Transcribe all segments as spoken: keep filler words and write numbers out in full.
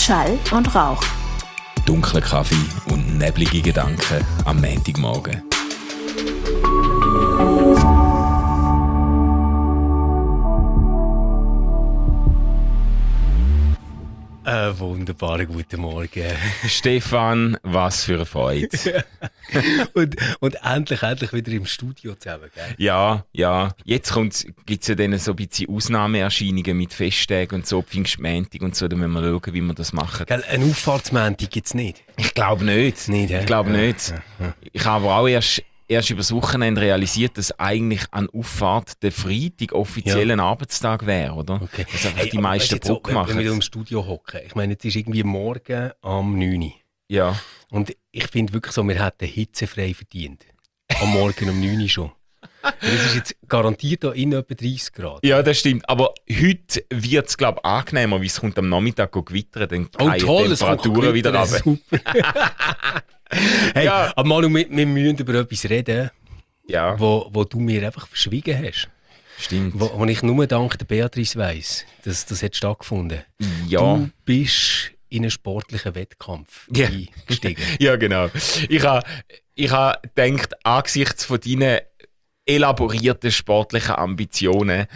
Schall und Rauch. Dunkler Kaffee und neblige Gedanken am Montagmorgen. Einen wunderbaren guten Morgen. Stefan, was für eine Freude. und, und endlich, endlich wieder im Studio zusammen, gell? Ja, ja. Jetzt gibt es ja dann so ein bisschen Ausnahmeerscheinungen mit Festtagen und so, Pfingstmontag und so. Da müssen wir schauen, wie wir das machen. Gell, eine Auffahrtsmontag gibt es nicht? Ich glaube nicht. Nicht, ich glaube ja, nicht. Ja, ja. Ich habe aber auch erst... Erst über das Wochenende realisiert, dass eigentlich an Auffahrt der Freitag offiziell ein ja. Arbeitstag wäre, oder? Okay. Das haben hey, die meisten Druck so, gemacht. Wenn wir im Studio hocken, ich meine, jetzt ist irgendwie morgen am neun Uhr. Ja. Und ich finde wirklich so, wir hätten hitzefrei verdient. Am Morgen um neun Uhr schon. Es ist jetzt garantiert hier in etwa dreißig Grad. Ja, das stimmt. Aber heute wird es, glaube ich, angenehmer, weil es kommt am Nachmittag gewittern, dann oh, fallen toll, die Temperaturen wieder runter. Super. Hey, ja. aber Manu, wir, wir müssen über etwas reden, ja. wo, wo du mir einfach verschwiegen hast. Stimmt. Wo, wo ich nur dank der Beatrice weiss, dass das hat stattgefunden. Ja. Du bist in einen sportlichen Wettkampf ja. eingestiegen. Ja, genau. Ich habe ich ha gedacht, angesichts von deinen elaborierten sportlichen Ambitionen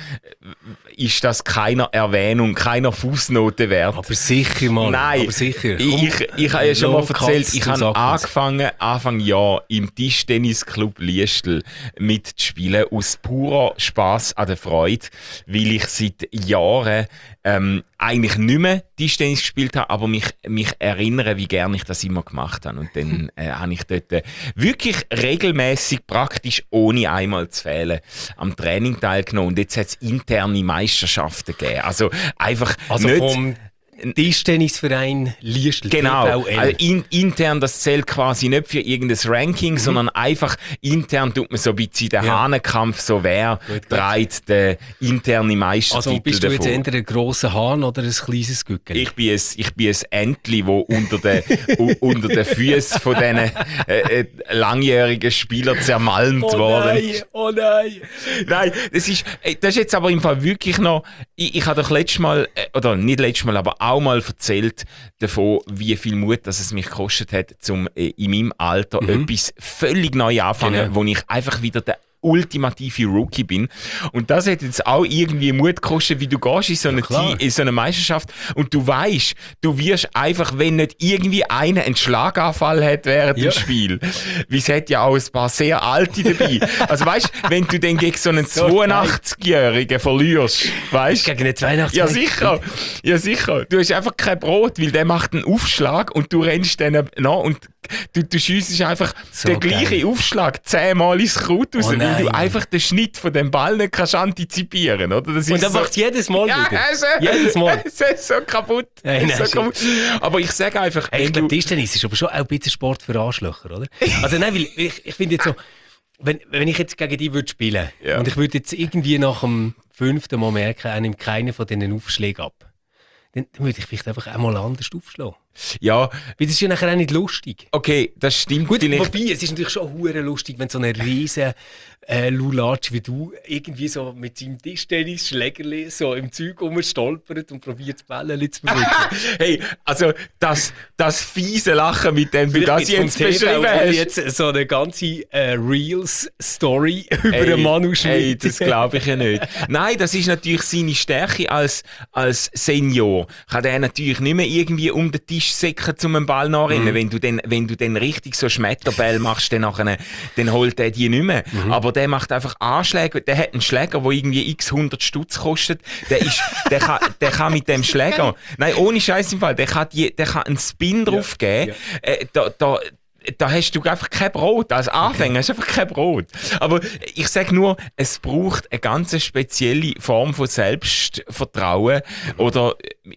ist das keiner Erwähnung, keiner Fußnote wert. Aber sicher mal. Nein, aber sicher. Komm, ich, ich habe ja schon mal erzählt, ich habe angefangen, Anfang Jahr im Tischtennisclub Liestel mitzuspielen, aus purer Spass an der Freude, weil ich seit Jahren ähm, eigentlich nicht mehr Tischtennis gespielt habe, aber mich, mich erinnere, wie gerne ich das immer gemacht habe. Und dann äh, habe ich dort äh, wirklich regelmäßig, praktisch ohne einmal zu fehlen, am Training teilgenommen. Und jetzt hat es interne Meisterschaften gegeben. Also einfach also nicht... Vom Tischtennisverein Liestel. Genau, also in, intern, das zählt quasi nicht für irgendein Ranking, mhm. sondern einfach intern tut man so ein bisschen den ja. Hahnenkampf, so wer trägt den internen Meistertitel. Also bist du jetzt davor. Entweder ein grosser Hahn oder ein kleines Gückel? Ich bin ein, ich bin ein Entli, das unter den, unter den Füßen von diesen äh, äh, langjährigen Spielern zermalmt oh worden ist. Oh nein, oh nein! Nein, das ist, das ist jetzt aber im Fall wirklich noch, ich, ich habe doch letztes Mal, oder nicht letztes Mal, aber auch mal erzählt davon, wie viel Mut dass es mich gekostet hat, um äh, in meinem Alter mhm. etwas völlig neu anfangen, genau. wo ich einfach wieder der ultimative Rookie bin. Und das hat jetzt auch irgendwie Mut gekostet, wie du gehst in so eine, ja, in so eine Meisterschaft und du weißt, du wirst einfach, wenn nicht irgendwie einer einen Schlaganfall hat während ja. dem Spiel, wie es hat ja auch ein paar sehr alte dabei. Also weißt, wenn du dann gegen so einen so zweiundachtzigjährigen verlierst, weißt gegen einen zweiundachtzig Ja sicher, ja sicher. Du hast einfach kein Brot, weil der macht einen Aufschlag und du rennst dann nach und du, du schiessest einfach so den gleichen geil. Aufschlag zehnmal ins Kraut raus. Oh weil du einfach den Schnitt von dem Ball nicht kannst antizipieren, oder? Das ist und dann so, macht es jedes Mal ja, wieder. Also, jedes Mal. Es ist so kaputt. Hey, nein, so kaputt. Aber ich sage einfach... Hey, ich glaube, Tischtennis ist aber schon auch ein bisschen Sport für Arschlöcher, oder? Also nein, weil ich, ich finde jetzt so, wenn, wenn ich jetzt gegen dich würde spielen ja. und ich würde jetzt irgendwie nach dem fünften Mal merken, er nimmt keinen von diesen Aufschlägen ab, dann, dann würde ich vielleicht einfach einmal anders aufschlagen. Ja. Weil das ist ja nachher auch nicht lustig. Okay, das stimmt. Gut, wobei, es ist natürlich schon hure lustig, wenn so ein riesen äh, Lulatsch wie du irgendwie so mit seinem Tischtennis-Schlägerli so im Zeug rumstolpert und probiert, die Bälle zu bewegen. Hey, also das, das fiese Lachen, mit dem du das jetzt beschrieben hast. Jetzt so eine ganze äh, Reels-Story über hey, den Manu Schmidt. Hey, das glaube ich ja nicht. Nein, das ist natürlich seine Stärke als, als Senior. Kann er natürlich nicht mehr irgendwie um den Tisch säcken, um einen Ball nachrennen. Mhm. Wenn du dann, wenn du dann richtig so Schmetterbälle machst, dann, nachher, dann holt er die nicht mehr. Mhm. Aber der macht einfach Anschläge. Der hat einen Schläger, der irgendwie x hundert Stutz kostet. Der, ist, der, kann, der kann mit dem Schläger, nein, ohne Scheiß im Fall, der kann, die, der kann einen Spin drauf geben. Ja. Äh, da, da, Da hast du einfach kein Brot. Als Anfänger hast du einfach kein Brot. Aber ich sage nur, es braucht eine ganz spezielle Form von Selbstvertrauen oder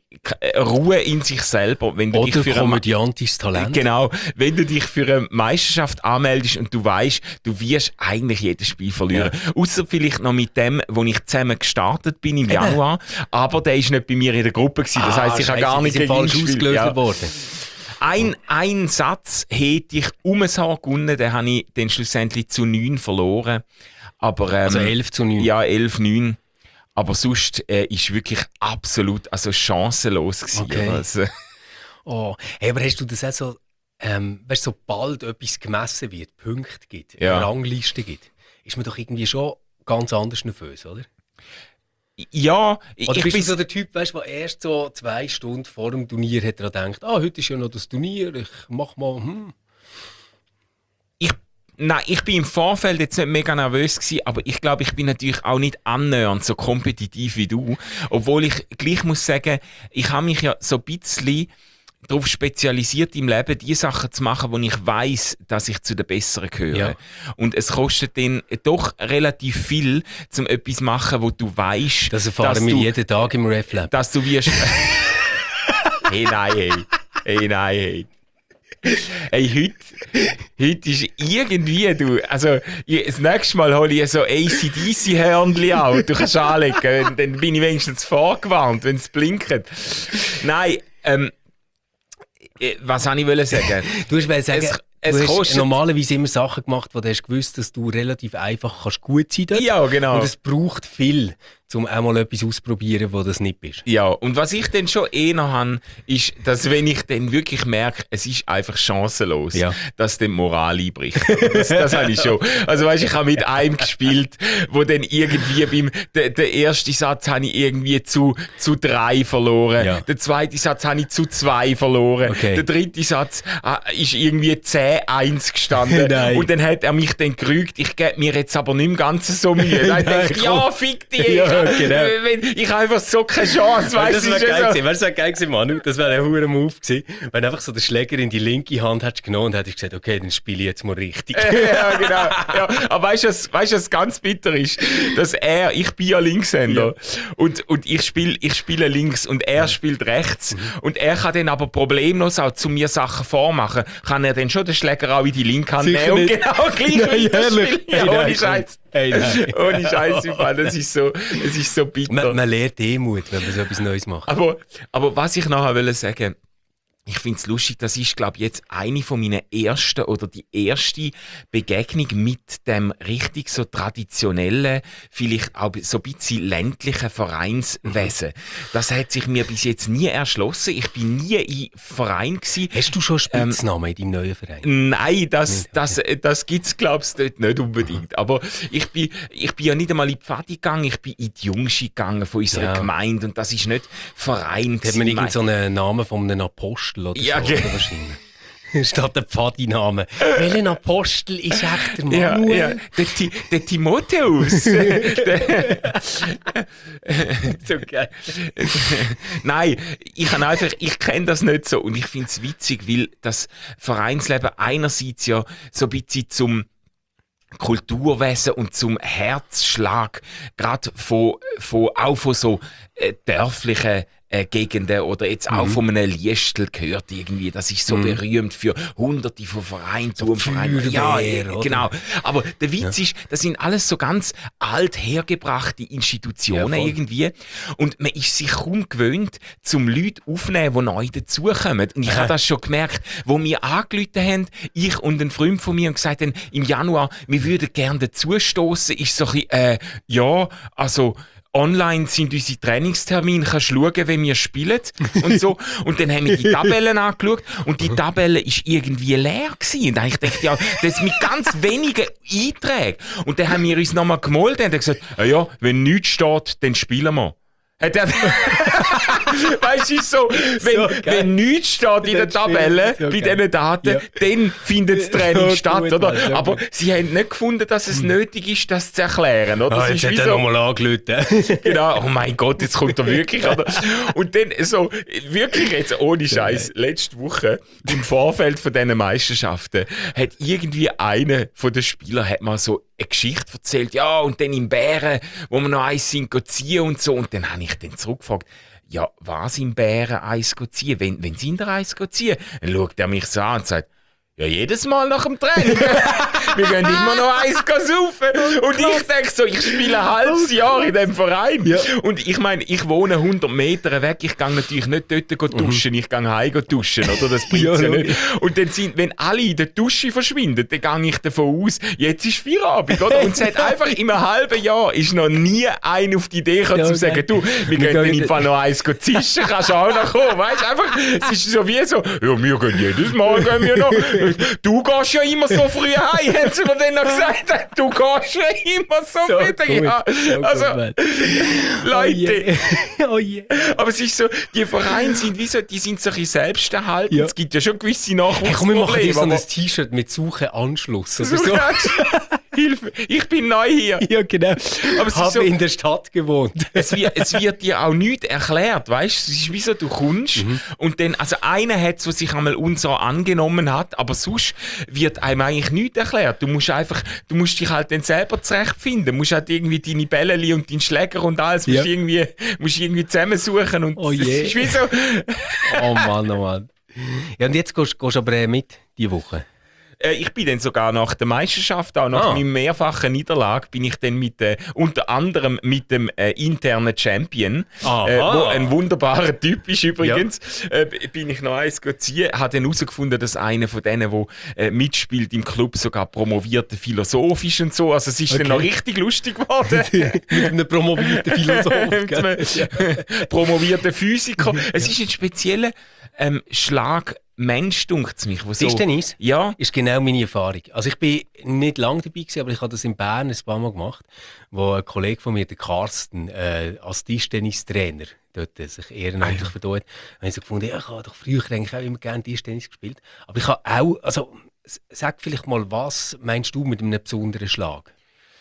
Ruhe in sich selber. Wenn du oder dich für komödiantisches Talent. Genau. Wenn du dich für eine Meisterschaft anmeldest und du weißt, du wirst eigentlich jedes Spiel verlieren. Ja. Ausser vielleicht noch mit dem, wo ich zusammen gestartet bin im Januar. Aber der war nicht bei mir in der Gruppe gewesen. Das heisst, ah, ich habe gar nicht gegen ihn gespielt. Ausgelöst ja. worden. Ein, ein Satz hätte ich um ein Haar gewonnen, den habe ich dann schlussendlich zu neun verloren. Aber, ähm, also elf zu neun? Ja, elf neun. Aber sonst äh, ist wirklich absolut also chancenlos gewesen. Okay. Also. Oh, hey, aber hast du das auch so, ähm, weißt, sobald etwas gemessen wird, Punkte gibt, Ja. eine Rangliste gibt, ist man doch irgendwie schon ganz anders nervös, oder? Ja, ich, Oder ich bist du bin so der Typ, weißt, der erst so zwei Stunden vor dem Turnier hat er gedacht, ah, heute ist ja noch das Turnier, ich mach mal, hm. ich, nein, ich bin im Vorfeld jetzt nicht mega nervös gewesen, aber ich glaube, ich bin natürlich auch nicht annähernd so kompetitiv wie du. Obwohl ich gleich muss sagen, ich habe mich ja so ein bisschen darauf spezialisiert im Leben, die Sachen zu machen, wo ich weiß, dass ich zu den Besseren gehöre. Ja. Und es kostet dann doch relativ viel, um etwas zu machen, wo du weißt, Das erfahren dass wir du, jeden Tag im RefLab. dass du wirst. Hey, nein, hey. Hey, nein, hey. Hey, heute, heute ist irgendwie, du, also, ich, das nächste Mal hole ich so A C D C-Hörnchen auch, du kannst anlegen, und dann bin ich wenigstens vorgewarnt, wenn es blinkt. Nein, ähm, was wollte ich wollen sagen? Du hast wollen sagen, Es- es du hast kostet- normalerweise immer Sachen gemacht, wo du hast gewusst, dass du relativ einfach kannst gut sein kannst. Ja, genau. Und es braucht viel, um auch mal etwas auszuprobieren, wo das nicht bist. Ja, und was ich dann schon eher habe, ist, dass wenn ich dann wirklich merke, es ist einfach chancenlos, Ja. dass dann die Moral einbricht. Das, das habe ich schon. Also weißt, ich habe mit einem gespielt, wo dann irgendwie beim, der, der erste Satz habe ich irgendwie zu, zu drei verloren, Ja. der zweite Satz habe ich zu zwei verloren, Okay. der dritte Satz äh, ist irgendwie zehn eins gestanden Nein. und dann hat er mich dann gerügt, ich gebe mir jetzt aber nicht im Ganzen so Mühe. Dann Nein, denke ich, komm. ja, fick dich! Ja, genau. Wenn, ich habe einfach so keine Chance, weißt das du? wäre ist ja geil so- gewesen, weißt du, das wäre geil gewesen, Manu. Das wäre ein hoher Move gewesen, wenn du einfach so den Schläger in die linke Hand hättest genommen und hättest gesagt, okay, dann spiele ich jetzt mal richtig. Ja, genau. Ja. Aber weißt du, was, weißt, was ganz bitter ist? Dass er, ich bin ja Linkshänder und, und ich spiele ich spiele links und er spielt rechts und er kann dann aber problemlos auch zu mir Sachen vormachen. Kann er dann schon den Schläger auch in die linke Hand Sicher nehmen und nicht. genau gleich Nein, weiterspielen? ehrlich? Ja, Hey, ohne nein, Scheiß. Hey, nein. Ohne Scheiß, im Fall. Das ist so, es ist so bitter. Man, man lernt Demut, wenn man so etwas Neues macht. Aber, aber was ich nachher will sagen, ich finde es lustig, das ist, glaube ich, jetzt eine von meinen ersten oder die erste Begegnung mit dem richtig so traditionellen, vielleicht auch so ein bisschen ländlichen Vereinswesen. Das hat sich mir bis jetzt nie erschlossen. Ich bin nie im Verein gewesen. Hast du schon Spitznamen in deinem neuen Verein? Nein, das, das, das gibt es, glaube ich, dort nicht unbedingt. Aber ich bin, ich bin ja nicht einmal in die Pfadi gegangen, ich bin in die Jungschi gegangen von unserer Ja. Gemeinde und das ist nicht Verein. Hat man gewesen. irgend so einen Namen von einem Apostel oder Ja, so? ge- Oder wahrscheinlich. Statt der Pfadi-Name. Welcher Apostel ist echt der Ja, Manuel? ja. Der, Ti- der Timotheus. Der- So geil. Nein, ich kann einfach, ich kenne das nicht so und ich finde es witzig, weil das Vereinsleben einerseits ja so ein bisschen zum Kulturwesen und zum Herzschlag, gerade von, von, auch von so äh, dörflichen äh, Gegenden oder jetzt auch von einem Liestel gehört irgendwie, das ist so berühmt für hunderte von Vereinen, Turmvereinen. Ja, Feuerwehr, äh, oder? genau. Aber der Witz ist, das sind alles so ganz alt hergebrachte Institutionen Ja, voll. irgendwie und man ist sich kaum gewöhnt, zum Leute aufzunehmen, die neu dazukommen. Und ich habe das schon gemerkt, wo wir angerufen haben, ich und ein Freund von mir, und gesagt haben, im Januar, wir würden gerne dazustoßen, ist so ein bisschen, äh, ja, also, online sind unsere Trainingstermine, kannst schauen, wenn wir spielen und so. Und dann haben wir die Tabellen angeschaut und die Tabelle ist irgendwie leer gewesen. Und dann habe ich gedacht, ja, das ist mit ganz wenigen Einträgen. Und dann haben wir uns nochmal gemolden und haben gesagt, ja, ja, wenn nichts steht, dann spielen wir. Hat er- Weißt du, ist so, wenn, So geil. wenn nichts steht in der Dann stimmt, Tabelle, so bei geil. diesen Daten, Ja. dann findet das Training So statt, gut, oder? Mann, so Aber gut. sie haben nicht gefunden, dass es nötig ist, das zu erklären, oder? Ah, Es jetzt ist hat wie er so- nochmal angerufen. Genau, oh mein Gott, jetzt kommt er wirklich, oder? Und dann so, wirklich jetzt ohne Scheiß, letzte Woche im Vorfeld von diesen Meisterschaften hat irgendwie einer von den Spielern hat mal so eine Geschichte erzählt, ja, und dann im Bären, wo wir noch eins sind, go ziehen und so. Und dann habe ich dann zurückgefragt, ja, was im Bären eins go ziehen? Wenn, wenn sind ihr eins go ziehen? Dann schaut er mich so an und sagt, Ja, jedes Mal nach dem Training. Wir gehen immer noch eins saufen. Und ich denke so, ich spiele ein halbes Jahr in diesem Verein. Ja. Und ich meine, ich wohne hundert Meter weg. Ich gehe natürlich nicht dort duschen. Mhm. Ich gehe heim duschen. Oder? Das bringt ja, ja nicht. Und dann sind, wenn alle in der Dusche verschwinden, dann gehe ich davon aus, jetzt ist Feierabend. Oder? Und es hat einfach in einem halben Jahr ist noch nie einer auf die Idee gekommen, ja, zu sagen, du, wir gehen dann einfach noch eins zischen, kannst du auch noch kommen. Weißt? Einfach, es ist so wie so, ja, wir gehen jedes Mal gehen wir noch. Du gehst ja immer so früh heim, haben sie mir dann noch gesagt. Du gehst ja immer so, so früh. Ja. So also, gut, Leute. Oh yeah. Aber es ist so, die Vereine sind wie so, die sind so ein bisschen selbsterhaltend. Ja. Es gibt ja schon gewisse Nachwuchsprobleme. Hey, komm, wir machen dir so ein T-Shirt mit Suche Anschluss. Oder so. Hilfe, ich bin neu hier. Ja, genau. Aber ich habe so, in der Stadt gewohnt. es, wird, es wird dir auch nichts erklärt, weißt du? Es ist wie so, du kommst mhm. und dann, also einer hat es, der sich einmal uns so angenommen hat, aber sonst wird einem eigentlich nichts erklärt. Du musst einfach, du musst dich halt dann selber zurechtfinden. Du musst halt irgendwie deine Bälleli und deinen Schläger und alles ja. musst irgendwie, musst irgendwie zusammensuchen. Und oh je. Ist wie so. Oh Mann, oh Mann. Ja, und jetzt gehst du aber mit, diese Woche? Ich bin dann sogar nach der Meisterschaft, auch nach ah. meiner mehrfachen Niederlage, bin ich dann mit, äh, unter anderem mit dem äh, internen Champion, äh, wo ein wunderbarer Typ ist übrigens, ja. äh, bin ich noch eins ziehen, habe dann herausgefunden, dass einer von denen, der äh, mitspielt im Club, sogar promovierter Philosoph ist und so. Also es ist okay. dann noch richtig lustig geworden. Mit einem promovierten Philosoph. ja. Promovierter Physiker. Es ist ein spezieller ähm, Schlag. Mensch, dunkt es mich. Wo so, Tischtennis? Ja. Ist genau meine Erfahrung. Also ich bin nicht lange dabei gewesen, aber ich habe das in Bern ein paar Mal gemacht, wo ein Kollege von mir, der Carsten, äh, als Tischtennistrainer dort äh, sich ehrenamtlich ah, ja. verdient hat. Und ich so gefunden, ja, ich habe doch früher eigentlich auch immer gerne Tischtennis gespielt. Aber ich habe auch, also sag vielleicht mal, was meinst du mit einem besonderen Schlag?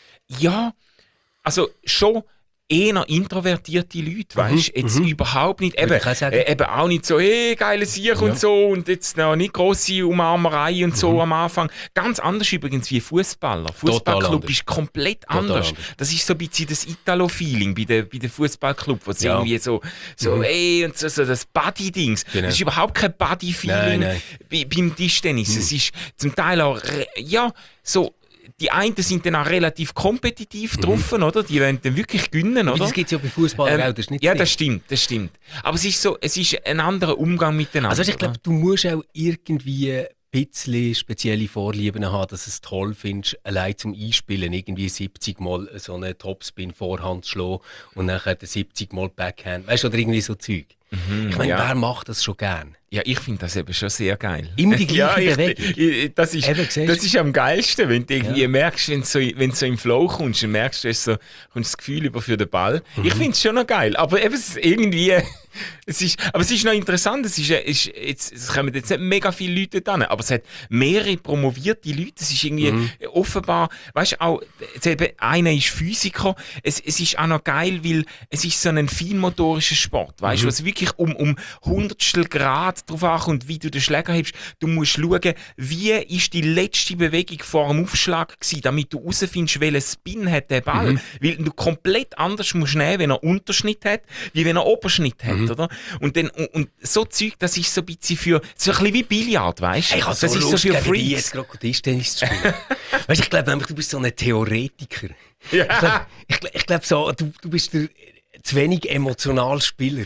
Ja, also schon eher introvertierte Leute, weißt du, mhm, jetzt mhm. überhaupt nicht, eben, äh, eben auch nicht so, hey, geile Sieg ja. und so und jetzt noch nicht grosse Umarmerei und so mhm. am Anfang. Ganz anders übrigens wie Fußballer. Fußballclub ist komplett anders. anders. Das ist so ein bisschen das Italo-Feeling bei den bei der Fußballclub, wo es ja. irgendwie so, so mhm. ey, und so, so das Buddy-Dings. Genau. Das ist überhaupt kein Buddy-Feeling bei, beim Tischtennis. Mhm. Es ist zum Teil auch, ja, so. Die einen sind dann auch relativ kompetitiv mhm. drauf, oder? Die wollen dann wirklich gewinnen, oder? Das gibt es ja bei Fußball ähm, auch, das ist nicht Ja, das stimmt, das stimmt. Aber es ist so, es ist ein anderer Umgang miteinander. Also ich glaube, du musst auch irgendwie ein bisschen spezielle Vorlieben haben, dass du es toll findest, allein zum Einspielen irgendwie siebzig Mal so einen Topspin Vorhand zu schlagen und nachher siebzig Mal Backhand. Weißt du, oder irgendwie so Zeug. Mhm, ich meine, ja. wer macht das schon gern? Ja, ich finde das eben schon sehr geil. Immer die gleiche ja, Bewegung. Ich, ich, das, ist, das ist am geilsten, wenn du irgendwie ja. merkst, wenn du so, wenn du so im Flow kommst und merkst, du hast so, kommst das Gefühl über für den Ball. Mhm. Ich finde es schon noch geil, aber eben es ist irgendwie, es ist, aber es ist noch interessant, es, ist, ist, jetzt, es kommen jetzt nicht mega viele Leute da, aber es hat mehrere promovierte Leute, es ist irgendwie mhm. offenbar, weißt du, auch, einer ist Physiker, es, es ist auch noch geil, weil es ist so ein feinmotorischer Sport, weißt du, mhm. was wirklich um, um Hundertstel Grad drauf ankommt, wie du den Schläger hebst. Du musst schauen, wie ist die letzte Bewegung vor dem Aufschlag gewesen, damit du herausfindest, welchen Spin hat der Ball. Mhm. Weil du komplett anders musst nehmen, wenn er Unterschnitt hat, wie wenn er Oberschnitt hat, mhm. oder? Und, dann, und, und so Zeug, das ist so ein bisschen für, so ein bisschen wie Billard, weißt du? Ich habe so Lust, so für Freaks. Jetzt gerade Tischtennis zu spielen. Weißt du, ich glaube nämlich, du bist so ein Theoretiker. Ja. Ich glaube, ich, ich glaub so, du, du bist der zu wenig emotional Spieler.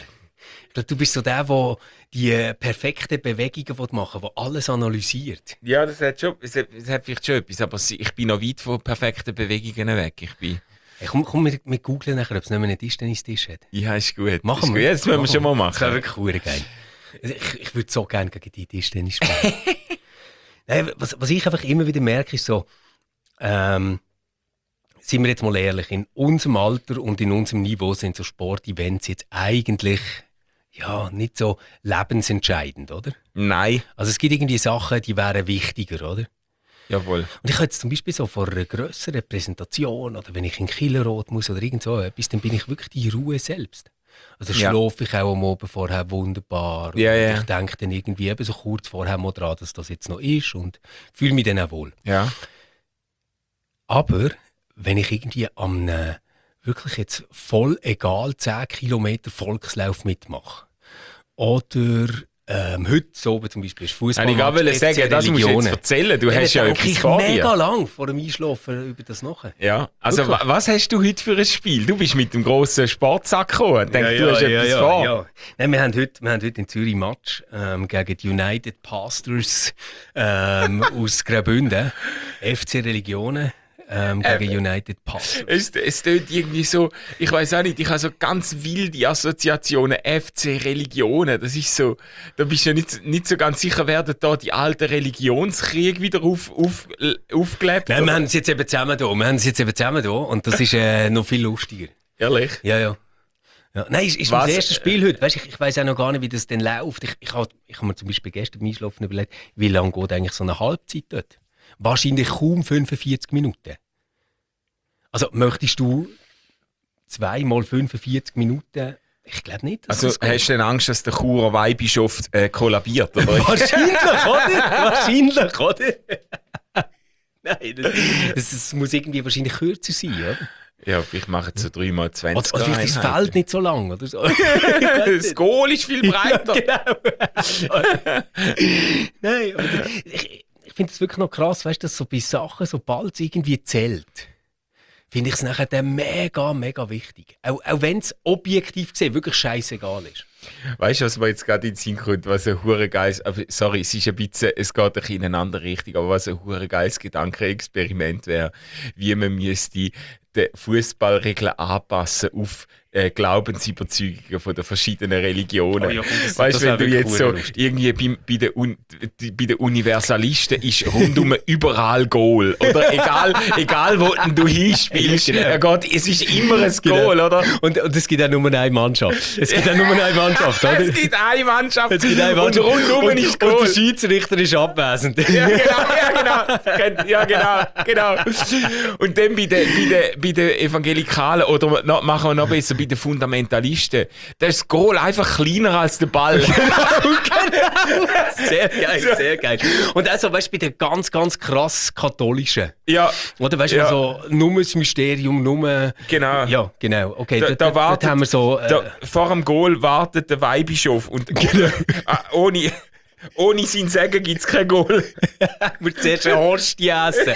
Du bist so der, der die perfekten Bewegungen machen will, der alles analysiert. Ja, das hat, schon, das hat, das hat vielleicht schon etwas, aber ich bin noch weit von perfekten Bewegungen weg. Ich bin... Hey, komm, komm, wir, wir googeln nachher, ob es nicht mehr einen Tischtennistisch hat. Ja, ist gut. Machen wir. Ja, das müssen wir schon mal machen. Das wäre wirklich cool, geil. Ich, ich würde so gerne gegen die Tischtennis spielen. Nein, was, was ich einfach immer wieder merke, ist so, ähm, seien wir jetzt mal ehrlich, in unserem Alter und in unserem Niveau sind so Sportevents jetzt eigentlich ja, nicht so lebensentscheidend, oder? Nein. Also es gibt irgendwie Sachen, die wären wichtiger, oder? Jawohl. Und ich habe jetzt zum Beispiel so vor einer grösseren Präsentation oder wenn ich in Killerot muss oder irgend so etwas, dann bin ich wirklich die Ruhe selbst. Also ja. schlafe ich auch am Abend vorher wunderbar. Ja, ja. Ich denke dann irgendwie eben so kurz vorher mal dran, dass das jetzt noch ist und fühle mich dann auch wohl. Ja. Aber wenn ich irgendwie am äh, wirklich jetzt voll egal zehn Kilometer Volkslauf mitmache oder Ähm, heute so oben zum Beispiel ist Fußball. Ich wollte sagen, das musst du jetzt erzählen. Du ja, hast ja etwas vor dir. mega lang vor dem Einschlafen über das nachher. Ja, also wa- was hast du heute für ein Spiel? Du bist mit dem grossen Sportsack gekommen. Ich denke, ja, du hast ja, etwas ja, vor. Ja. Nein, wir, haben heute, wir haben heute in Zürich Match ähm, gegen die United Pastors ähm, aus Graubünden. F C Religionen. Ähm, gegen ähm, United Pastors. Es, es tönt irgendwie so, ich weiß auch nicht, ich habe so ganz wilde Assoziationen, F C Religionen, das ist so, da bist du ja nicht, nicht so ganz sicher, werden da die alten Religionskriege wieder auf, auf, aufgelebt? Nein, oder? Wir haben es jetzt eben zusammen da, wir haben es jetzt eben zusammen da und das ist äh, noch viel lustiger. Ehrlich? Ja, ja. Ja. Nein, ist, ist mein erstes Spiel heute. Weißt, ich ich weiss auch noch gar nicht, wie das denn läuft. Ich, ich habe ich hab mir zum Beispiel gestern beim Einschlafen überlegt, wie lange geht eigentlich so eine Halbzeit dort? Wahrscheinlich kaum fünfundvierzig Minuten. Also möchtest du zweimal fünfundvierzig Minuten? Ich glaube nicht. Also hast du denn Angst, dass der Churer Weihbischof äh, kollabiert? Oder? Wahrscheinlich, oder? Wahrscheinlich, oder? Nein, das, das, das muss irgendwie wahrscheinlich kürzer sein, oder? Ja, ich mache jetzt so drei mal zwanzig. Oder vielleicht ist das Feld nicht so lang, oder so. Das Goal ist viel breiter. Ja, genau. Nein, aber ich, ich finde es wirklich noch krass, weißt du, dass so bei Sachen, sobald es irgendwie zählt, finde ich es nachher dann mega, mega wichtig. Auch, auch wenn es objektiv gesehen wirklich scheißegal ist. Weißt du, was mir jetzt gerade in den Sinn kommt, was ein hure geiles, sorry, es ist ein bisschen, es geht ein bisschen in eine andere Richtung, aber was ein hure geiles Gedankenexperiment wäre, wie man müsste die Fußballregeln anpassen auf äh, Glaubensüberzeugungen von den verschiedenen Religionen. Oh ja, das, weißt du, wenn du jetzt so lustig. irgendwie bei, bei, den Un, die, bei den Universalisten ist rundum überall Goal. Oder egal, egal wo du hinspielst, genau. Er geht, es ist immer ein Goal, genau. Oder? Und, und es gibt auch nur eine Mannschaft. Es gibt auch nur eine Mannschaft, oder? Es gibt eine Mannschaft. Es gibt eine Mannschaft. Und rundum und, ist Goal. Und der Schiedsrichter ist abwesend. Ja, genau, ja, genau. Ja, genau, genau. Und dann bei den, bei den, bei den Evangelikalen, oder noch, machen wir noch besser, bei den Fundamentalisten, da ist das Goal einfach kleiner als der Ball. Genau, genau. Sehr geil, sehr geil. Und also, weißt du, bei den ganz, ganz krass katholischen. Ja. Oder weißt du, ja. so, nur das Mysterium, nur. Genau. Ja, genau. Okay, da, da, da, da, wartet, da haben wir so. Äh, da, vor dem Goal wartet der Weihbischof und genau. ohne. Ohne sein Segen gibt es kein Goal. Wir zuerst eine Horstie essen.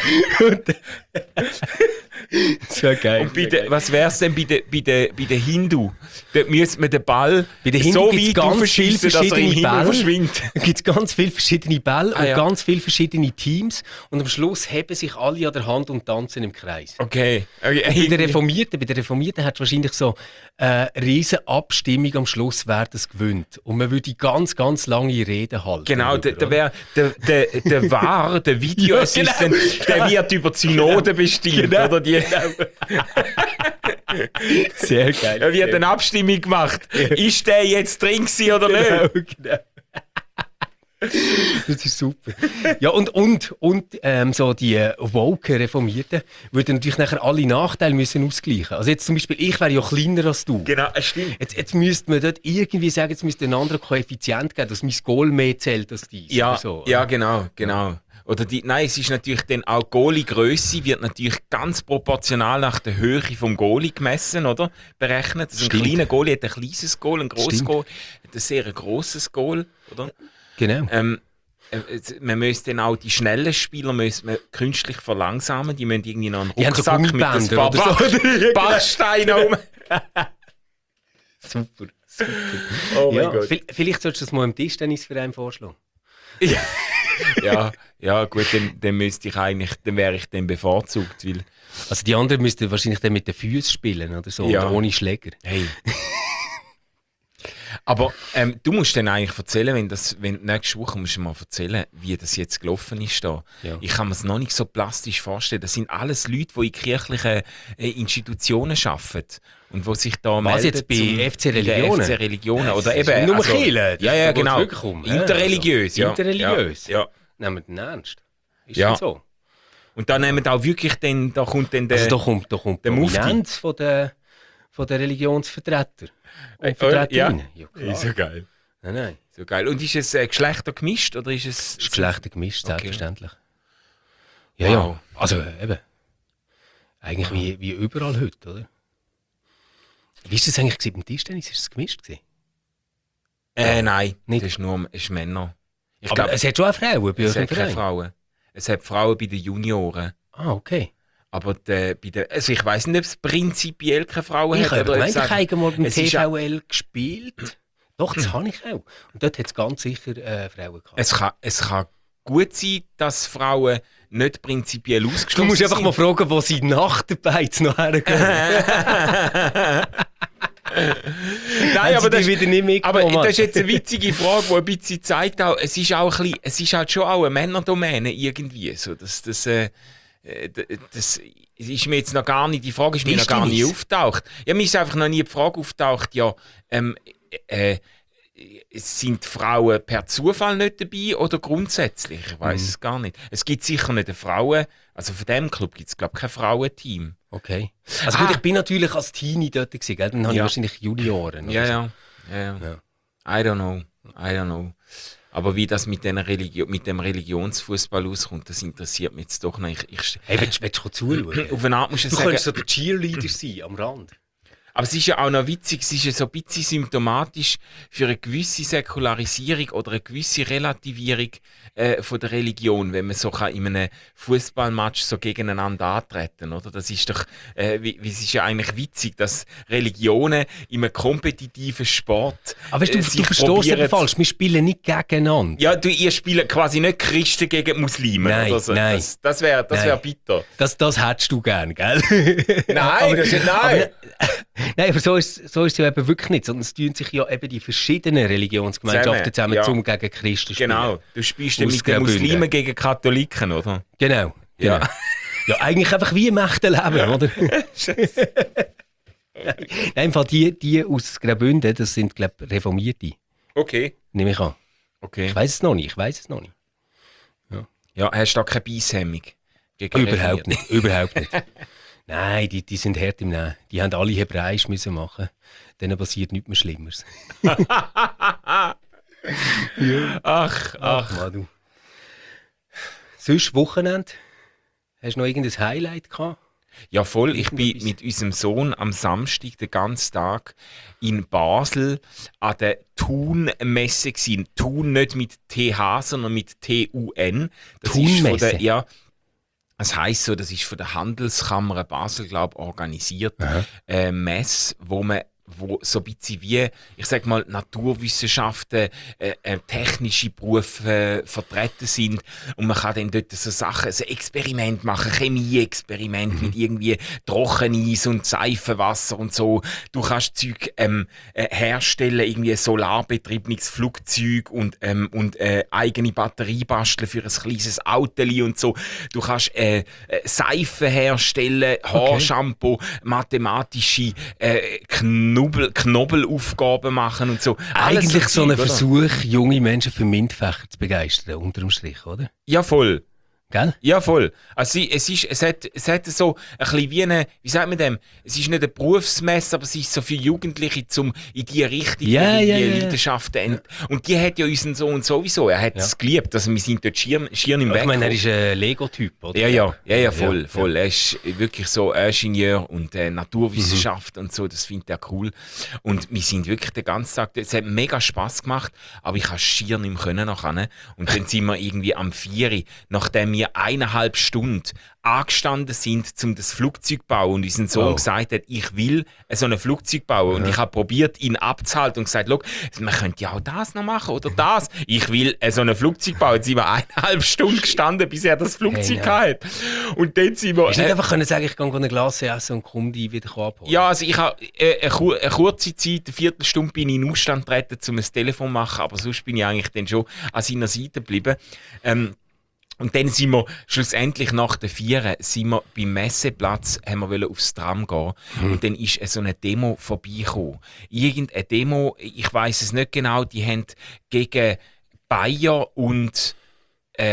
Das wäre geil. Und bei de, was wäre es denn bei den bei de, bei de Hindu? Da müsste man den Ball bei den Hindu so weit ganz viele verschiedene dass er Bälle. verschwindet. Es gibt ganz viele verschiedene Bälle ah, und ja. ganz viele verschiedene Teams. Und am Schluss heben sich alle an der Hand und tanzen im Kreis. Okay. okay. Bei den Reformierten, bei den Reformierten hat es wahrscheinlich so eine äh, riesige Abstimmung am Schluss, wer das gewinnt. Und man würde ganz, ganz lange Reden halten. Genau, der, der, wär, der, der, der W A R, der Videoassistent, ja, genau. Der wird über die Synode bestimmt. Genau. Oder die Sehr geil. Er wird eine Abstimmung gemacht. Ja. Ist der jetzt drin gewesen oder genau, nicht? Genau. Das ist super. Ja, und, und, und ähm, so die äh, woke Reformierten würden natürlich nachher alle Nachteile müssen ausgleichen. Also jetzt zum Beispiel, ich wäre ja kleiner als du. Genau, es stimmt. Jetzt, jetzt müsste man dort irgendwie sagen, jetzt müsste ein anderer Koeffizient geben, dass mein Goal mehr zählt als dies. Ja, oder so, oder? Ja, genau, genau. Oder die, nein, es ist natürlich dann auch Goalie-Grösse wird natürlich ganz proportional nach der Höhe vom Goalie gemessen, oder? Berechnet. Also ein kleiner Goalie hat ein kleines Goal, ein grosses Goal hat ein sehr grosses Goal, oder? Genau. Ähm, man müsste dann auch die schnellen Spieler müsste man künstlich verlangsamen. Die müssen irgendwie noch einen Rucksack so mit ein paar Bach- so. Bachsteinen um. Super, super. Oh mein ja, Gott. Vielleicht solltest du das mal im Tischtennisverein vorschlagen. Ja, ja, ja, gut, dann, dann müsste ich eigentlich, dann wäre ich dann bevorzugt, weil... Also die anderen müssten wahrscheinlich dann mit den Füßen spielen oder so, ja. oder ohne Schläger. Hey. Aber ähm, du musst dann eigentlich erzählen, wenn das, wenn nächste Woche musst du mal erzählen, wie das jetzt gelaufen ist da. Ja. Ich kann mir es noch nicht so plastisch vorstellen. Das sind alles Leute, die in kirchlichen äh, Institutionen arbeiten und die sich da Was melden. jetzt bei F C Religionen? F C Religionen Ja, oder eben nur also, Kirche. Ja, ja, genau. Um. Interreligiös, also, ja. Interreligiös. Ja. Ja. Nehmen wir den ernst? Ist ja. das so? Und da nehmen auch wirklich dann, da kommt dann der, also da kommt, da kommt der Prominenz von der, von der Religionsvertreter und Äh, Vertreterinnen. ja. Ja, klar. So geil. Nein, nein. So geil. Und ist es äh, Geschlechter gemischt oder ist es... Es ist Geschlechter gemischt, Okay. selbstverständlich. Ja, Wow. ja. Also äh, eben. Eigentlich wie, wie überall heute, oder? Wie ist das eigentlich gewesen? Beim Tischtennis? Ist es gemischt gewesen? Äh, nein, nicht. das ist nur das ist Männer. Ich Aber glaub, es hat schon auch Frauen bei es euch im hat keine Verein. Frauen. Es hat Frauen bei den Junioren. Ah, okay. Aber die, bei den, also ich weiss nicht, ob es prinzipiell keine Frauen Ich hat. habe Oder ob gemeint, es ich einfach- habe mal beim es ist T V L gespielt. Doch, das habe ich auch. Und dort hat es ganz sicher äh, Frauen gehabt. Es kann, es kann gut sein, dass Frauen nicht prinzipiell ausgeschlossen Du musst einfach sind. mal fragen, wo sie nach der Beiz noch hergehen. Nein, aber das, wieder nicht aber mitgenommen. das ist jetzt eine witzige Frage, die ein bisschen zeigt, auch, es ist auch ein bisschen, es ist halt schon auch eine Männerdomäne irgendwie. So, das, das, äh, das, das ist mir jetzt noch gar nicht, die Frage ist mir noch gar nicht auftaucht. Ja, mir ist einfach noch nie die Frage auftaucht, ja, ähm, äh, sind Frauen per Zufall nicht dabei oder grundsätzlich? Ich weiß Mhm. es gar nicht. Es gibt sicher nicht eine Frauen, also von diesem Club gibt es glaube ich kein Frauenteam. Okay. Also gut, Ah. ich bin natürlich als Teenie dort gewesen, gell? Dann habe ich Ja. wahrscheinlich Junioren. oder Ja, so. ja, ja, ja. Ja. I don't know, I don't know. Aber wie das mit, Religio- mit dem Religionsfußball auskommt, das interessiert mich jetzt doch noch. Ich, ich, Hey, willst, willst du zuschauen? auf eine Art muss ich Du sagen, könntest so der Cheerleader sein, am Rand. aber es ist ja auch noch witzig, es ist ja so ein bisschen symptomatisch für eine gewisse Säkularisierung oder eine gewisse Relativierung äh, von der Religion, wenn man so kann in einem Fußballmatch so gegeneinander antreten, oder? Das ist doch, äh, wie, wie es ist ja eigentlich witzig, dass Religionen in einem kompetitiven Sport Aber weißt, du, äh, du sich verstehst probieren- aber falsch, wir spielen nicht gegeneinander. Ja, du, ihr spielt quasi nicht Christen gegen Muslime Nein, oder so. nein. Das, das wäre das Nein. wär bitter. Das, das hättest du gern, gell? Nein, aber, das ist, nein. Aber, nein, aber so ist, so ist es ja eben wirklich nicht, sondern es tun sich ja eben die verschiedenen Religionsgemeinschaften zusammen, Zusammen, ja. zum gegen Christen spielen. Genau, du spielst dann Aus mit den Graubünden. Muslimen gegen Katholiken, oder? Genau. genau. Ja. Ja, eigentlich einfach wie im echten Leben, oder? Nein, im Fall die, die aus Graubünden, das sind, glaube ich, Reformierte, Okay. nehme ich an. Okay. Ich weiß es noch nicht, ich weiß es noch nicht. Ja, hast du da keine Beisshemmung? Gegen Überhaupt Reformierte? nicht, überhaupt nicht. Nein, die, die sind hart im Nehmen. Die haben alle Hebräisch müssen machen. Denen passiert nichts mehr Schlimmeres. Ach, ach. Mann, du. Sonst Wochenende? Hast du noch irgendein Highlight gehabt? Ja, voll. Ich bin Irgendetwas? mit unserem Sohn am Samstag den ganzen Tag in Basel an der Thun-Messe gewesen. Thun nicht mit T H, sondern mit T U N. Das ist von Thun-Messe? der, ja, das heisst so, das ist von der Handelskammer Basel, glaube ich, organisiert. Äh, Messe, wo man wo so ein bisschen wie, ich sag mal, Naturwissenschaften, äh, äh, technische Berufe äh, vertreten sind und man kann dann dort so Sachen, so Experiment machen, Chemie-Experiment Mhm. mit irgendwie Trockeneis und Seifenwasser und so. Du kannst Zeug ähm, äh, herstellen, irgendwie ein solarbetriebenes Flugzeug und, ähm, und äh, eigene Batterie basteln für ein kleines Autoli und so. Du kannst äh, äh, Seife herstellen, Haarshampoo, mathematische äh, Knubbel, Knobelaufgaben machen und so. Alles Eigentlich so ein Zeug, oder? Versuch, junge Menschen für MINT-Fächer zu begeistern, unter dem Strich, oder? Ja, voll. Gell? Ja, voll. Also sie- es, ist, es, hat, es hat so ein bisschen wie eine, wie sagt man dem, es ist nicht eine Berufsmesse, aber es ist so für Jugendliche, um in die Richtung, Ja, in die ja, ja, ja. Leidenschaften. ent- Und die hat ja unseren Sohn sowieso, er hat Ja. es geliebt, also wir sind dort schier, schier im Ich Weg. meine, er ist ein Lego-Typ, oder? Ja, ja, ja, ja, voll, Ja. voll. Er ist wirklich so Ingenieur und äh, Naturwissenschaft und so, das findet er cool. Und wir sind wirklich den ganzen Tag, es hat mega Spass gemacht, aber ich habe schier nicht mehr können nachher. Und dann sind wir irgendwie am vier, nachdem wir eineinhalb Stunden angestanden sind, um das Flugzeug zu bauen und unser Sohn Oh. gesagt hat, ich will so ein Flugzeug bauen. Und ich habe probiert, ihn abzuhalten und gesagt, schau, man könnte ja auch das noch machen oder das. Ich will so ein Flugzeug bauen. Jetzt sind wir eineinhalb Stunden gestanden, bis er das Flugzeug Hey, hatte. Und dann sind wir... Hast du nicht äh, einfach können sagen, ich gehe eine Glas essen und komme die wieder abholen? ja, also ich habe äh, eine, kur- eine kurze Zeit, eine Viertelstunde bin ich in den Ausstand getreten, um ein Telefon zu machen, aber sonst bin ich eigentlich dann schon an seiner Seite geblieben. Ähm, und dann sind wir schlussendlich nach der Vier sind wir beim Messeplatz, haben wir wollen aufs Tram gehen und dann ist so eine Demo vorbeigekommen. Irgendeine Demo, ich weiß es nicht genau, die haben gegen Bayer und äh,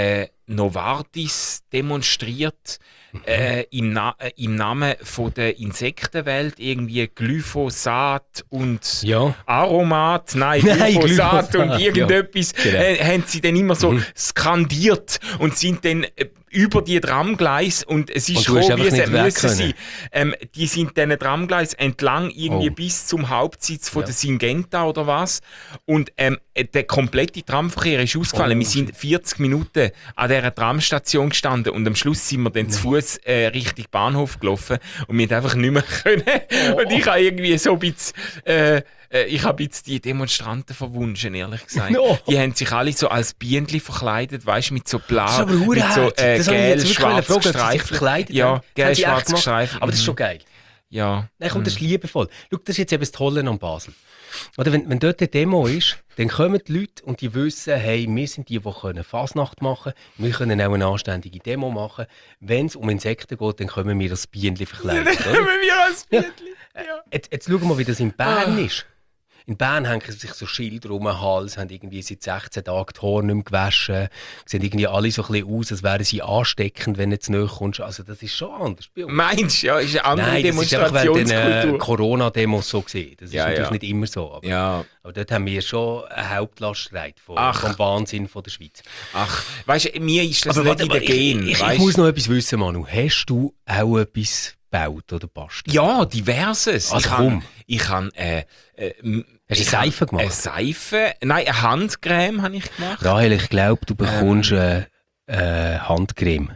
Novartis demonstriert äh, im, Na äh, im Namen von der Insektenwelt irgendwie Glyphosat und Ja. Aromat, nein, Nein, Glyphosat, Glyphosat, und irgendetwas ja, genau. äh, haben sie dann immer so Mhm. skandiert und sind dann äh, über die Tramgleise, und es ist Und du hast schon, wie einfach es nicht weg müssen können. sein. Ähm, die sind diesen Tramgleis entlang irgendwie Oh. bis zum Hauptsitz von Ja. der Syngenta oder was, und ähm, der komplette Tramverkehr ist ausgefallen. Oh, wir sind vierzig Minuten an dieser Tramstation gestanden und am Schluss sind wir dann zu Fuß äh, Richtung Bahnhof gelaufen und wir haben einfach nicht mehr können. Oh. Und ich habe irgendwie so ein bisschen, äh, äh, ich habe jetzt die Demonstranten verwunschen, ehrlich gesagt. No. Die haben sich alle so als Bienenli verkleidet, weißt du, mit so blau, Das ist aber mit so verdammt äh, Das habe ich gel, jetzt wirklich schwarz fragen, ob sie sich gestreift. verkleidet Ja, haben. Das gel, haben sie echt schwarz gemacht. gestreift. Aber das ist schon Mhm. geil. Ja. Nein, komm, das ist liebevoll. Schau, das ist jetzt eben das Tolle an Basel. Oder wenn, wenn dort eine Demo ist, dann kommen die Leute und die wissen, hey, wir sind die, die können Fasnacht machen können. Wir können auch eine anständige Demo machen. Wenn es um Insekten geht, dann können wir das Bienenli verkleiden. Dann oder? kommen wir als Bienenli. Ja. Jetzt, jetzt schauen wir mal, wie das in Bern Ah. ist. In Bern hängen sich so Schilder um den Hals, haben irgendwie seit sechzehn Tagen die Haare nicht mehr gewaschen, sehen irgendwie alle so ein bisschen aus, als wären sie ansteckend, wenn du zu nahe kommst. Also das ist schon anders bei uns. Meinst du, ja, ist eine andere Nein, das ist einfach während den äh, Demonstrationskultur. Corona-Demos so gesehen. Das ist Ja, natürlich ja. nicht immer so. Aber, Ja, aber dort haben wir schon eine Hauptlast getragen vom, Ach. vom Wahnsinn von der Schweiz. ach, weißt du, mir ist das Aber nicht warte in mal, den Gen. ich, ich, ich weißt? muss noch etwas wissen, Manu. Hast du auch etwas gebaut oder bastelt? Ja, diverses. Also ich komm. Han, ich habe äh, äh, m- Hast du ich eine Seife han gemacht? Eine Seife? Nein, eine Handcreme habe ich gemacht. Rahel, ich glaube, du bekommst Ähm. äh, äh, Handcreme.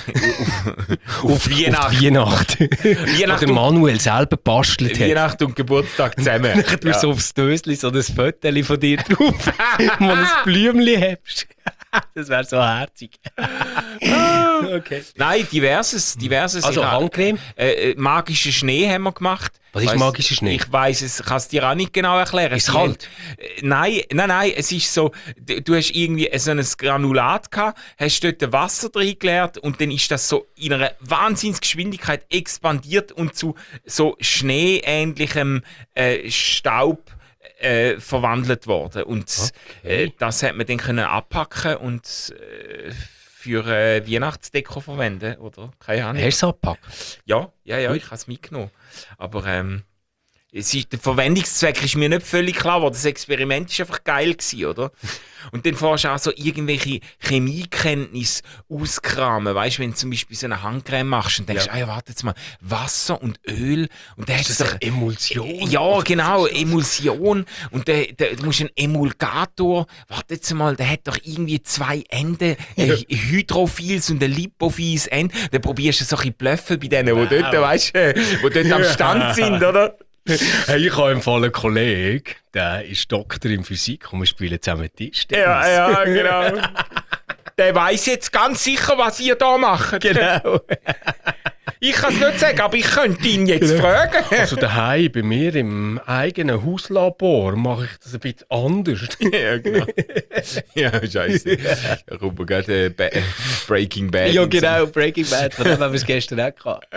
Auf Weihnachten. Auf Weihnacht. Weihnacht Oder und- Manuel selber bastelt hat. Weihnachten und Geburtstag zusammen. Dann tust du so aufs Dösli so ein Foto von dir drauf, wo du ein Blümchen hast. Das wäre so herzig. Okay. Nein, diverses. diverses. Also Ich ha- Handcreme? Äh, äh, magischen Schnee haben wir gemacht. Was ist Weiss- magischer Schnee? Ich weiss es, kann es dir auch nicht genau erklären. Ist Sie kalt? haben- Äh, Nein, nein, nein, es ist so, d- du hast irgendwie so ein Granulat gehabt, hast dort Wasser drin geleert und dann ist das so in einer Wahnsinnsgeschwindigkeit expandiert und zu so schneeähnlichem äh, Staub äh, verwandelt worden. Und Okay. äh, das hat man dann können abpacken und äh, für äh, Weihnachtsdeko verwenden, oder? Keine Ahnung. Hast du es abgepackt? Ja, ja, ja, ich habe es mitgenommen. Aber ähm, es ist, der Verwendungszweck ist mir nicht völlig klar, aber das Experiment war einfach geil gewesen, oder? Und dann fährst du auch so irgendwelche Chemiekenntnisse auskramen. Weißt du, wenn du zum Beispiel so eine Handcreme machst und denkst, Ja. ah ja, warte jetzt mal, Wasser und Öl und dann hat es doch Emulsion? ja, genau, Emulsion. Und der, der, du musst einen Emulgator, warte jetzt mal, der hat doch irgendwie zwei Enden, ein Hydrophiles und ein Lipophiles Ende. Dann probierst du so ein bisschen Blöffel bei denen, die dort, weißt du, die dort am Stand sind, oder? Hey, ich habe im Fall einen Kollegen, der ist Doktor in Physik und wir spielen zusammen Tischtennis. Ja, ja, genau. Der weiss jetzt ganz sicher, was ihr da macht. Genau. Ich kann es nicht sagen, aber ich könnte ihn jetzt fragen. Also daheim bei mir im eigenen Hauslabor mache ich das ein bisschen anders. Ja, genau. Ja, scheiße. Ruben gerade äh, Ba- Breaking Bad. Ja, und so. genau, Breaking Bad, von dem haben wir es gestern auch gehabt.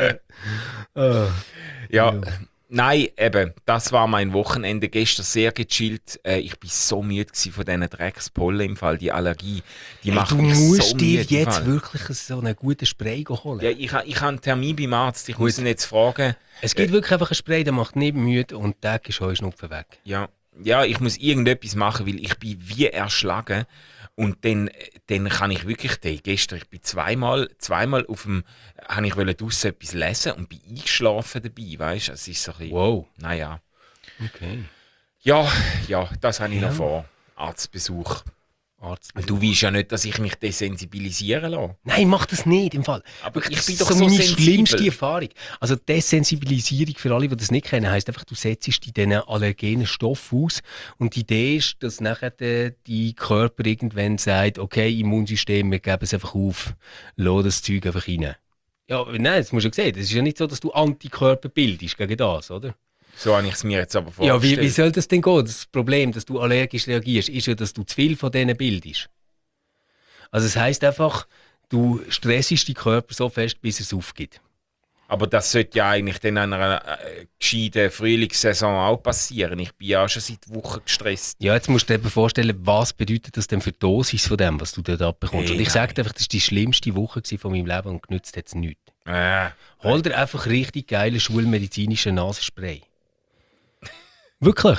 Ah. Ja, nein, eben, das war mein Wochenende gestern sehr gechillt. Äh, ich bin so müde gewesen von diesen Dreckspollen im Fall, die Allergie. Die Hey, macht du mich musst so dir müde im jetzt Fall. wirklich so einen guten Spray holen. Ja, ich, ha- ich habe einen Termin beim Arzt, ich muss ihn jetzt fragen. Es gibt wirklich einfach einen Spray, der macht nicht müde und der Tag ist Heuschnupfen weg. Ja, ja, ich muss irgendetwas machen, weil ich bin wie erschlagen. Und dann, dann kann ich wirklich, den, gestern, ich bin zweimal, zweimal auf dem, habe ich wollte draussen etwas lesen und bin eingeschlafen dabei, weißt du, es ist so ein bisschen, Wow. naja. Okay. Ja, ja, das habe ich Ja. noch vor. Arztbesuch. Arzt. Du weißt ja nicht, dass ich mich desensibilisieren lasse. Nein, mach das nicht im Fall. Aber ich Das bin ist doch so so meine sensibel. schlimmste Erfahrung. Also Desensibilisierung für alle, die das nicht kennen, heisst einfach, du setzt dich diesen allergenen Stoff aus und die Idee ist, dass nachher der, dein Körper irgendwann sagt, okay, Immunsystem, wir geben es einfach auf, lass das Zeug einfach rein. Ja, nein, das musst du ja sehen. Das ist ja nicht so, dass du Antikörper bildest gegen das, oder? So habe ich es mir jetzt aber Ja, vorgestellt. wie, wie soll das denn gehen? Das Problem, dass du allergisch reagierst, ist ja, dass du zu viel von denen bildest. Also es heisst einfach, du stressest deinen Körper so fest, bis er es aufgibt. Aber das sollte ja eigentlich dann an einer äh, gescheiten Frühlingssaison auch passieren. Ich bin ja schon seit Wochen gestresst. Ja, jetzt musst du dir eben vorstellen, was bedeutet das denn für die Dosis von dem, was du dort abbekommst. Hey, und ich nein. sage dir einfach, das war die schlimmste Woche von meinem Leben und genützt hat es nichts. Äh. Hol dir einfach richtig geile schulmedizinische Nasenspray. Wirklich?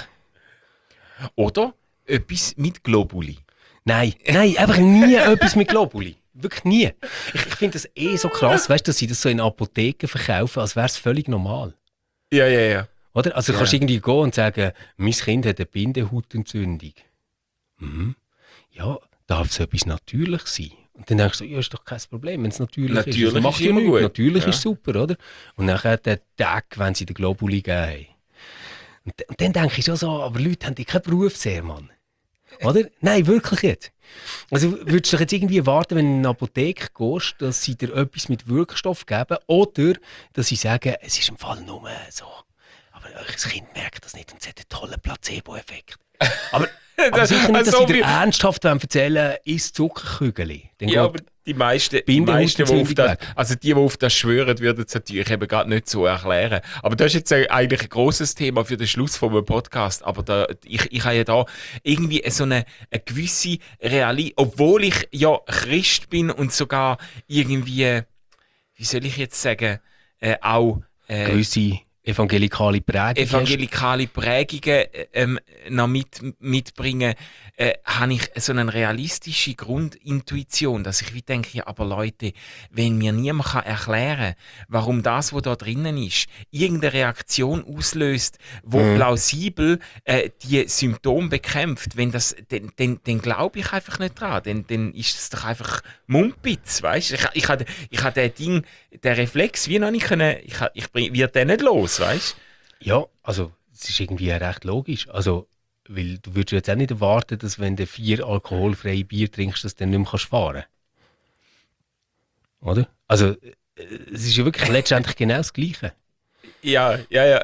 Oder etwas mit Globuli. Nein, nein, einfach nie etwas mit Globuli. Wirklich nie. Ich, ich finde das eh so krass, weißt, dass sie das so in Apotheken verkaufen, als wäre es völlig normal. Ja, ja, ja. Oder? Also du Ja. kannst irgendwie gehen und sagen, mein Kind hat eine Bindehautentzündung. Mhm. Ja, darf es etwas Natürliches sein? Und dann denkst du, ja, ist doch kein Problem, wenn es natürlich, Natürlich ist. Also, macht ist ja immer nichts. gut. Natürlich Ja. ist super, oder? Und nachher der Tag, wenn sie den Globuli geben haben. Und, d- und dann denke ich schon so, aber Leute haben die keinen Berufssehr, Mann. Oder? Nein, wirklich jetzt. Also würdest du doch jetzt irgendwie erwarten, wenn du in eine Apotheke gehst, dass sie dir etwas mit Wirkstoff geben oder dass sie sagen, es ist im Fall nur so. Aber euer Kind merkt das nicht und es hat einen tollen Placebo-Effekt. Aber, aber sicher nicht, dass Also, sie dir wir- ernsthaft erzählen, isst Zuckerkügel. Dann Ja, geht- aber die meisten, die, Bindehautentzündung meisten, die auf das, weg. also die, die auf das schwören, würden es natürlich eben gerade nicht so erklären. Aber das ist jetzt eigentlich ein grosses Thema für den Schluss vom Podcast. Aber da, ich, ich habe ja da irgendwie so eine, eine gewisse Realität, obwohl ich ja Christ bin und sogar irgendwie, wie soll ich jetzt sagen, äh, auch äh, gewisse evangelikale Prägung hast. evangelikale Prägungen ähm, noch mit, mitbringen, äh, habe ich so eine realistische Grundintuition, dass ich wie denke, ja, aber Leute, wenn mir niemand kann erklären kann, warum das, was da drinnen ist, irgendeine Reaktion auslöst, wo Mhm. plausibel äh, die Symptome bekämpft, wenn das, dann, dann, dann glaube ich einfach nicht dran. Dann, dann ist es doch einfach Mumpitz, weißt? Ich, ich habe ich hab den Ding, den Reflex wie noch nicht können, ich, ha- ich bring- wird den nicht los, weißt? Ja, also es ist irgendwie recht logisch. Also, weil du würdest jetzt auch nicht erwarten, dass wenn du vier alkoholfreie Bier trinkst, dass du dann nicht mehr kannst fahren kannst. Oder? Also, äh, es ist ja wirklich letztendlich genau das Gleiche. Ja, ja, ja.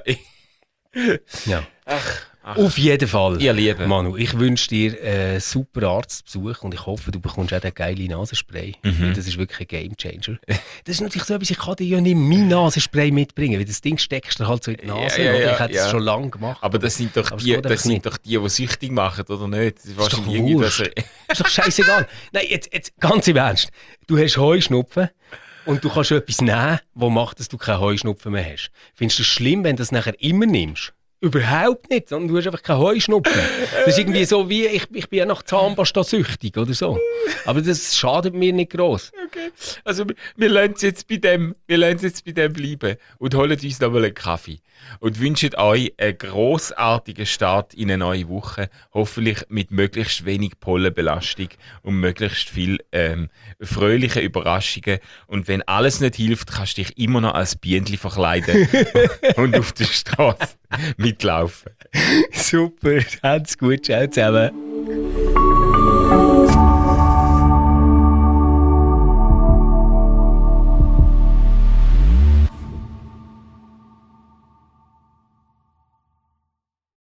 Ja. Ach, ach. Auf jeden Fall, Ihr Lieben. Manu, ich wünsche dir einen super Arztbesuch und ich hoffe, du bekommst auch den geilen Nasenspray. Mhm. Weil das ist wirklich ein Gamechanger. Das ist natürlich so etwas, ich kann dir ja nicht mein Nasenspray mitbringen, weil das Ding steckst du halt so in die Nase. Ja, ja, oder? ja, ich hätte es ja. schon lange gemacht. Aber das sind doch Aber es die, geht einfach das sind nicht. doch die, die süchtig machen, oder nicht? Das ist ist doch wahrscheinlich irgendwie wurscht. das- Ist doch scheißegal. Nein, jetzt, jetzt ganz im Ernst. Du hast Heuschnupfen und du kannst etwas nehmen, das macht, dass du keinen Heuschnupfen mehr hast. Findest du es schlimm, wenn du das nachher immer nimmst? Überhaupt nicht, sondern du hast einfach keinen Heuschnupfen. Das ist irgendwie so wie, ich, ich bin ja nach Zahnpasta süchtig oder so. Aber das schadet mir nicht gross. Okay. Also wir, wir lassen es jetzt bei dem, wir lassen es jetzt bei dem bleiben und holen uns nochmal einen Kaffee. Und wünschen euch einen grossartigen Start in eine neue Woche. Hoffentlich mit möglichst wenig Pollenbelastung und möglichst viel ähm, fröhliche Überraschungen. Und wenn alles nicht hilft, kannst du dich immer noch als Bienchen verkleiden und auf der Straße mitlaufen. Super, habt's gut, ciao zusammen.